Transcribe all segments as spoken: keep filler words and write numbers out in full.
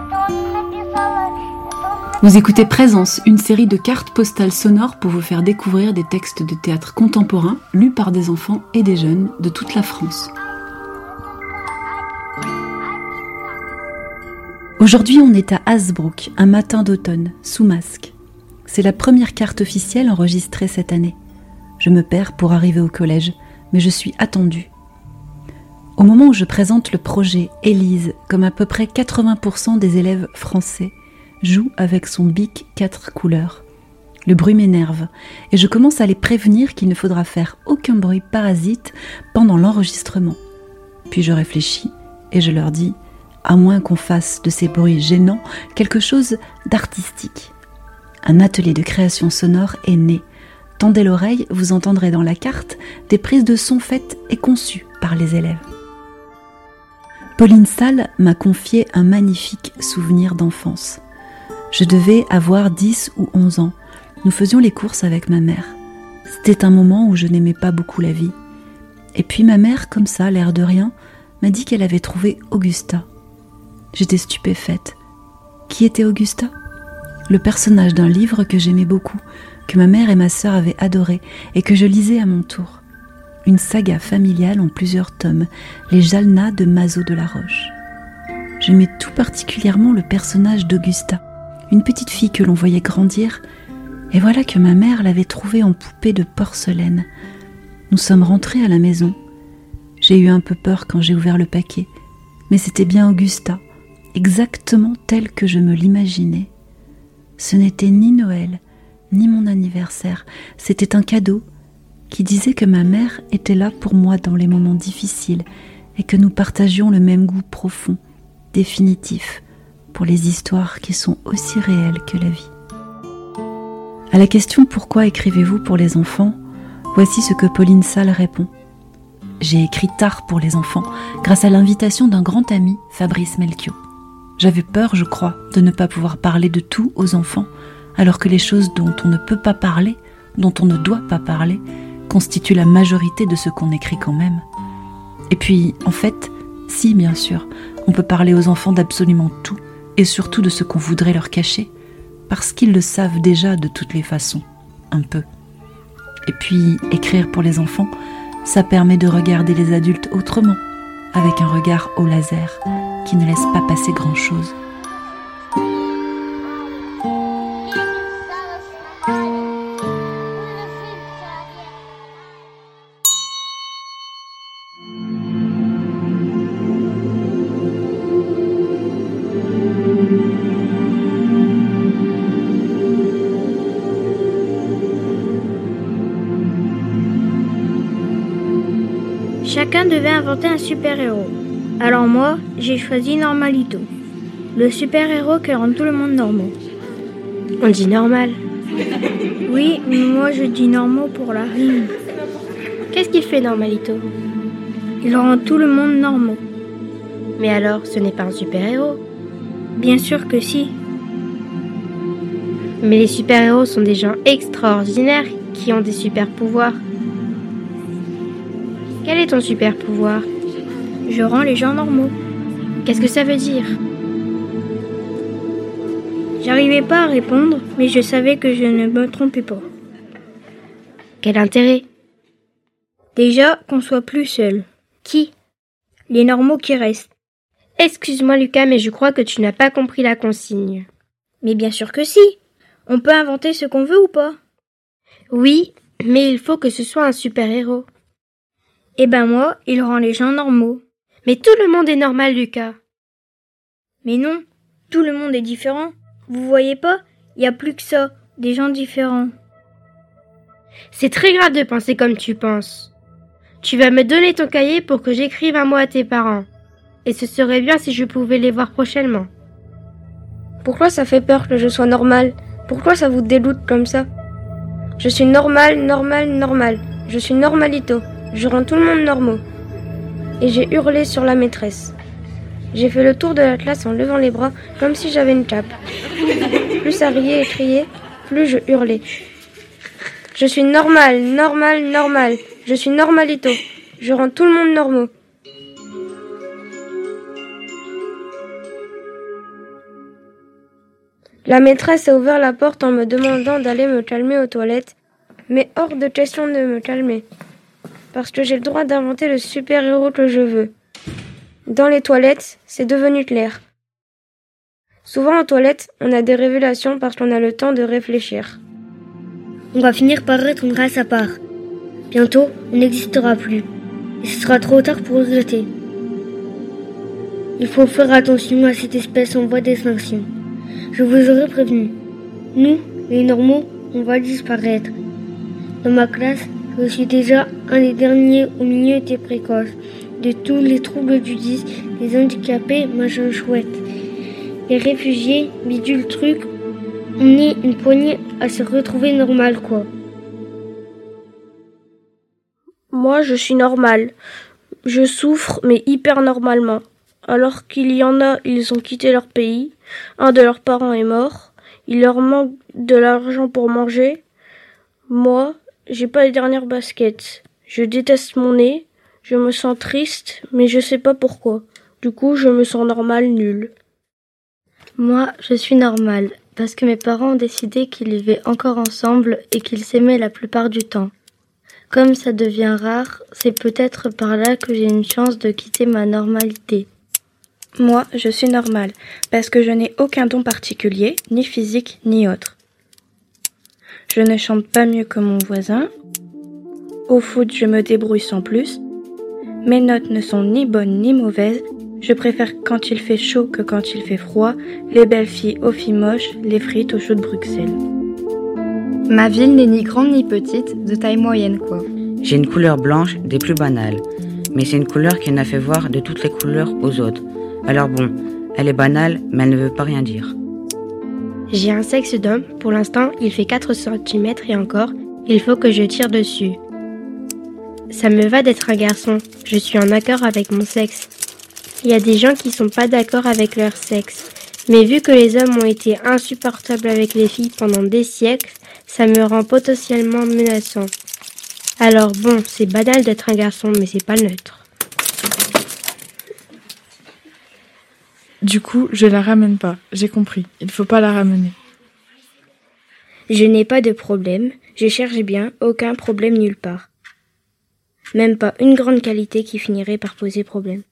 Vous écoutez Présence, une série de cartes postales sonores pour vous faire découvrir des textes de théâtre contemporain lus par des enfants et des jeunes de toute la France. Aujourd'hui, on est à Hasbrouck, un matin d'automne, sous masque. C'est la première carte officielle enregistrée cette année. Je me perds pour arriver au collège, mais je suis attendue. Au moment où je présente le projet, Élise, comme à peu près quatre-vingts pour cent des élèves français, joue avec son bic quatre couleurs. Le bruit m'énerve et je commence à les prévenir qu'il ne faudra faire aucun bruit parasite pendant l'enregistrement. Puis je réfléchis et je leur dis, à moins qu'on fasse de ces bruits gênants quelque chose d'artistique. Un atelier de création sonore est né. Tendez l'oreille, vous entendrez dans la carte des prises de son faites et conçues par les élèves. Pauline Salle m'a confié un magnifique souvenir d'enfance. Je devais avoir dix ou onze ans. Nous faisions les courses avec ma mère. C'était un moment où je n'aimais pas beaucoup la vie. Et puis ma mère, comme ça, l'air de rien, m'a dit qu'elle avait trouvé Augusta. J'étais stupéfaite. Qui était Augusta ? Le personnage d'un livre que j'aimais beaucoup, que ma mère et ma sœur avaient adoré et que je lisais à mon tour. Une saga familiale en plusieurs tomes, les Jalna de Mazo de la Roche. J'aimais tout particulièrement le personnage d'Augusta. Une petite fille que l'on voyait grandir, et voilà que ma mère l'avait trouvée en poupée de porcelaine. Nous sommes rentrés à la maison. J'ai eu un peu peur quand j'ai ouvert le paquet, mais c'était bien Augusta, exactement telle que je me l'imaginais. Ce n'était ni Noël, ni mon anniversaire, c'était un cadeau qui disait que ma mère était là pour moi dans les moments difficiles et que nous partagions le même goût profond, définitif, pour les histoires qui sont aussi réelles que la vie. À la question « Pourquoi écrivez-vous pour les enfants ?», voici ce que Pauline Salle répond. J'ai écrit tard pour les enfants, grâce à l'invitation d'un grand ami, Fabrice Melchior. J'avais peur, je crois, de ne pas pouvoir parler de tout aux enfants, alors que les choses dont on ne peut pas parler, dont on ne doit pas parler, constituent la majorité de ce qu'on écrit quand même. Et puis, en fait, si, bien sûr, on peut parler aux enfants d'absolument tout, et surtout de ce qu'on voudrait leur cacher, parce qu'ils le savent déjà de toutes les façons, un peu. Et puis, écrire pour les enfants, ça permet de regarder les adultes autrement, avec un regard au laser, qui ne laisse pas passer grand-chose. Chacun devait inventer un super-héros. Alors moi, j'ai choisi Normalito, le super-héros qui rend tout le monde normaux. On dit normal. Oui, mais moi je dis normaux pour la rime. Qu'est-ce qu'il fait Normalito ? Il rend tout le monde normaux. Mais alors, ce n'est pas un super-héros ? Bien sûr que si. Mais les super-héros sont des gens extraordinaires qui ont des super-pouvoirs. Quel est ton super-pouvoir ? Je rends les gens normaux. Qu'est-ce que ça veut dire ? J'arrivais pas à répondre, mais je savais que je ne me trompais pas. Quel intérêt ? Déjà, qu'on soit plus seul. Qui ? Les normaux qui restent. Excuse-moi Lucas, mais je crois que tu n'as pas compris la consigne. Mais bien sûr que si. On peut inventer ce qu'on veut ou pas ? Oui, mais il faut que ce soit un super-héros. Eh ben moi, il rend les gens normaux. Mais tout le monde est normal, Lucas. Mais non, tout le monde est différent. Vous voyez pas ? Il y a plus que ça, des gens différents. C'est très grave de penser comme tu penses. Tu vas me donner ton cahier pour que j'écrive un mot à tes parents. Et ce serait bien si je pouvais les voir prochainement. Pourquoi ça fait peur que je sois normale ? Pourquoi ça vous déloute comme ça ? Je suis normale, normale, normale. Je suis Normalito. Je rends tout le monde normaux. Et j'ai hurlé sur la maîtresse. J'ai fait le tour de la classe en levant les bras comme si j'avais une cape. Plus ça riait et criait, plus je hurlais. Je suis normale, normale, normale. Je suis Normalito. Je rends tout le monde normaux. La maîtresse a ouvert la porte en me demandant d'aller me calmer aux toilettes, mais hors de question de me calmer, parce que j'ai le droit d'inventer le super-héros que je veux. Dans les toilettes, c'est devenu clair. Souvent en toilette, on a des révélations parce qu'on a le temps de réfléchir. On va finir par être une race à part. Bientôt, on n'existera plus. Et ce sera trop tard pour regretter. Il faut faire attention à cette espèce en voie d'extinction. Je vous aurais prévenu. Nous, les normaux, on va disparaître. Dans ma classe, je suis déjà un des derniers au milieu des précoces, de tous les troubles du dys, les handicapés, machin chouette. Les réfugiés, bidule truc, on est une poignée à se retrouver normal, quoi. Moi, je suis normale. Je souffre, mais hyper normalement. Alors qu'il y en a, ils ont quitté leur pays. Un de leurs parents est mort. Il leur manque de l'argent pour manger. Moi, j'ai pas les dernières baskets. Je déteste mon nez. Je me sens triste, mais je sais pas pourquoi. Du coup, je me sens normale, nulle. Moi, je suis normale, parce que mes parents ont décidé qu'ils vivaient encore ensemble et qu'ils s'aimaient la plupart du temps. Comme ça devient rare, c'est peut-être par là que j'ai une chance de quitter ma normalité. Moi, je suis normale, parce que je n'ai aucun don particulier, ni physique, ni autre. Je ne chante pas mieux que mon voisin. Au foot, je me débrouille sans plus. Mes notes ne sont ni bonnes ni mauvaises. Je préfère quand il fait chaud que quand il fait froid, les belles filles aux filles moches, les frites aux choux de Bruxelles. Ma ville n'est ni grande ni petite, de taille moyenne quoi. J'ai une couleur blanche des plus banales, mais c'est une couleur qui n'a fait voir de toutes les couleurs aux autres. Alors bon, elle est banale, mais elle ne veut pas rien dire. J'ai un sexe d'homme, pour l'instant il fait quatre centimètres et encore, il faut que je tire dessus. Ça me va d'être un garçon, je suis en accord avec mon sexe. Il y a des gens qui sont pas d'accord avec leur sexe, mais vu que les hommes ont été insupportables avec les filles pendant des siècles, ça me rend potentiellement menaçant. Alors bon, c'est banal d'être un garçon, mais c'est pas neutre. Du coup, je la ramène pas, j'ai compris, il faut pas la ramener. Je n'ai pas de problème, je cherche bien, aucun problème nulle part. Même pas une grande qualité qui finirait par poser problème.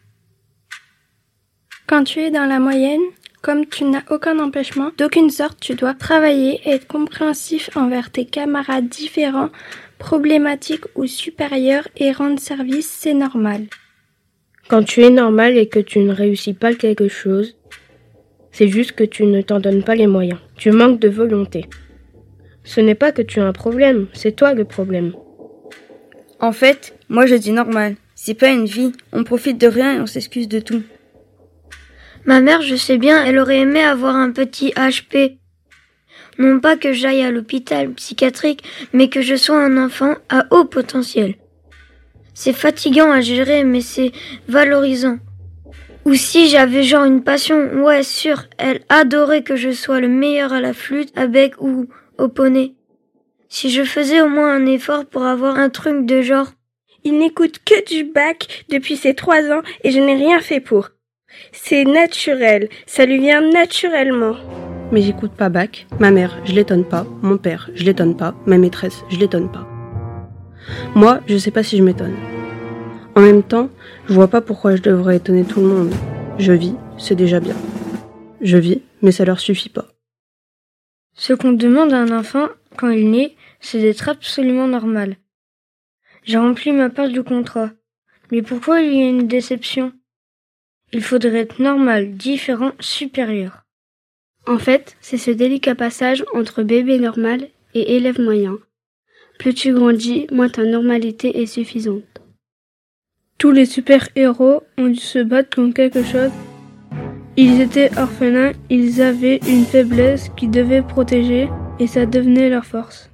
Quand tu es dans la moyenne, comme tu n'as aucun empêchement, d'aucune sorte, tu dois travailler et être compréhensif envers tes camarades différents, problématiques ou supérieurs et rendre service, c'est normal. Quand tu es normal et que tu ne réussis pas quelque chose, c'est juste que tu ne t'en donnes pas les moyens. Tu manques de volonté. Ce n'est pas que tu as un problème, c'est toi le problème. En fait, moi je dis normal. C'est pas une vie. On profite de rien et on s'excuse de tout. Ma mère, je sais bien, elle aurait aimé avoir un petit H P. Non pas que j'aille à l'hôpital psychiatrique, mais que je sois un enfant à haut potentiel. C'est fatigant à gérer, mais c'est valorisant. Ou si j'avais genre une passion, ouais, sûr, elle adorait que je sois le meilleur à la flûte, à bec ou au poney. Si je faisais au moins un effort pour avoir un truc de genre. Il n'écoute que du bac depuis ses trois ans et je n'ai rien fait pour. C'est naturel, ça lui vient naturellement. Mais j'écoute pas Bach, ma mère, je l'étonne pas, mon père, je l'étonne pas, ma maîtresse, je l'étonne pas. Moi, je sais pas si je m'étonne. En même temps, je vois pas pourquoi je devrais étonner tout le monde. Je vis, c'est déjà bien. Je vis, mais ça leur suffit pas. Ce qu'on demande à un enfant, quand il naît, c'est d'être absolument normal. J'ai rempli ma part du contrat. Mais pourquoi il y a une déception ? Il faudrait être normal, différent, supérieur. En fait, c'est ce délicat passage entre bébé normal et élève moyen. Plus tu grandis, moins ta normalité est suffisante. Tous les super-héros ont dû se battre contre quelque chose. Ils étaient orphelins, ils avaient une faiblesse qu'ils devaient protéger et ça devenait leur force.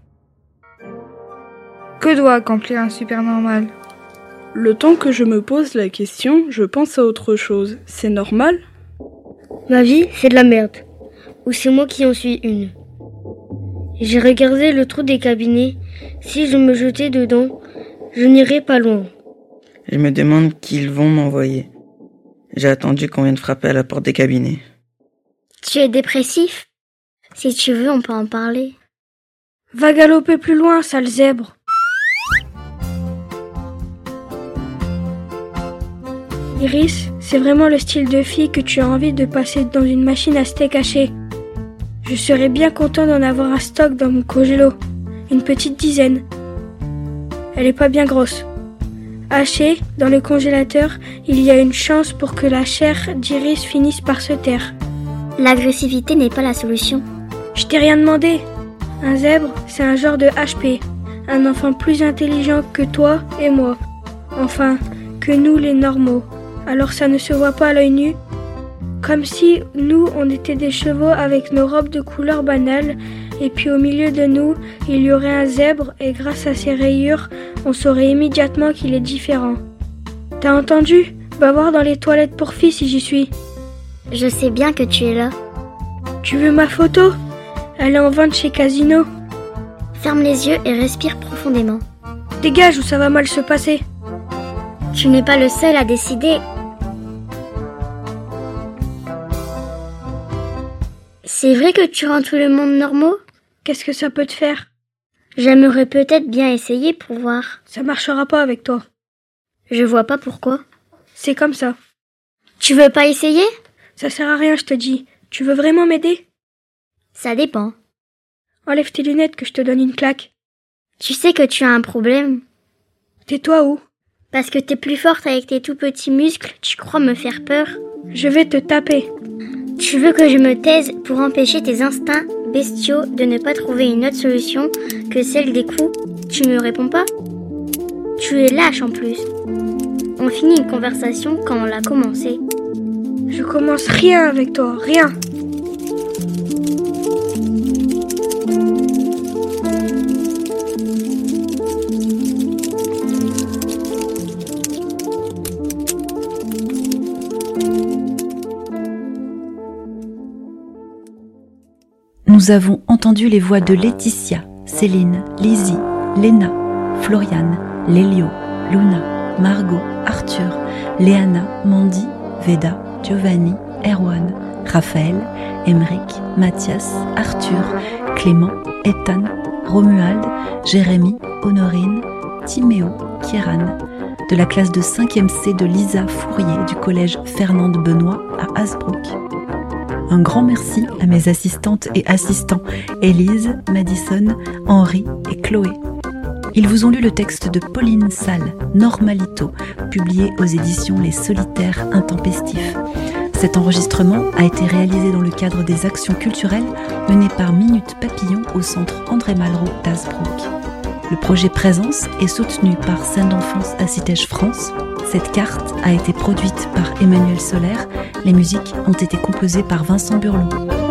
Que doit accomplir un super normal ? Le temps que je me pose la question, je pense à autre chose. C'est normal ? Ma vie, c'est de la merde. Ou c'est moi qui en suis une. J'ai regardé le trou des cabinets. Si je me jetais dedans, je n'irais pas loin. Je me demande qui ils vont m'envoyer. J'ai attendu qu'on vienne frapper à la porte des cabinets. Tu es dépressif ? Si tu veux, on peut en parler. Va galoper plus loin, sale zèbre. Iris, c'est vraiment le style de fille que tu as envie de passer dans une machine à steak haché. Je serais bien content d'en avoir un stock dans mon congélo. Une petite dizaine. Elle est pas bien grosse. Hachée, dans le congélateur, il y a une chance pour que la chair d'Iris finisse par se taire. L'agressivité n'est pas la solution. Je t'ai rien demandé. Un zèbre, c'est un genre de H P. Un enfant plus intelligent que toi et moi. Enfin, que nous les normaux. Alors ça ne se voit pas à l'œil nu. Comme si nous, on était des chevaux avec nos robes de couleur banale, et puis au milieu de nous, il y aurait un zèbre, et grâce à ses rayures, on saurait immédiatement qu'il est différent. T'as entendu ? Va voir dans les toilettes pour filles si j'y suis. Je sais bien que tu es là. Tu veux ma photo ? Elle est en vente chez Casino. Ferme les yeux et respire profondément. Dégage ou ça va mal se passer. Tu n'es pas le seul à décider. C'est vrai que tu rends tout le monde normaux ? Qu'est-ce que ça peut te faire ? J'aimerais peut-être bien essayer pour voir. Ça marchera pas avec toi. Je vois pas pourquoi. C'est comme ça. Tu veux pas essayer ? Ça sert à rien, je te dis. Tu veux vraiment m'aider ? Ça dépend. Enlève tes lunettes que je te donne une claque. Tu sais que tu as un problème. Tais-toi où ? Parce que t'es plus forte avec tes tout petits muscles, tu crois me faire peur ? Je vais te taper. Tu veux que je me taise pour empêcher tes instincts bestiaux de ne pas trouver une autre solution que celle des coups ? Tu me réponds pas ? Tu es lâche en plus. On finit une conversation quand on l'a commencée. Je commence rien avec toi, rien. Nous avons entendu les voix de Laetitia, Céline, Lizzie, Léna, Floriane, Lélio, Luna, Margot, Arthur, Léana, Mandy, Veda, Giovanni, Erwan, Raphaël, Emeric, Mathias, Arthur, Clément, Ethan, Romuald, Jérémy, Honorine, Timéo, Kieran, de la classe de cinquième C de Lisa Fourier du collège Fernande Benoît à Hasbrook. Un grand merci à mes assistantes et assistants Élise, Madison, Henri et Chloé. Ils vous ont lu le texte de Pauline Salle, Normalito, publié aux éditions Les Solitaires Intempestifs. Cet enregistrement a été réalisé dans le cadre des actions culturelles menées par Minute Papillon au centre André Malraux d'Hasbrook. Le projet Présence est soutenu par Scène d'enfance à Citège France. Cette carte a été produite par Emmanuel Solaire. Les musiques ont été composées par Vincent Burlot.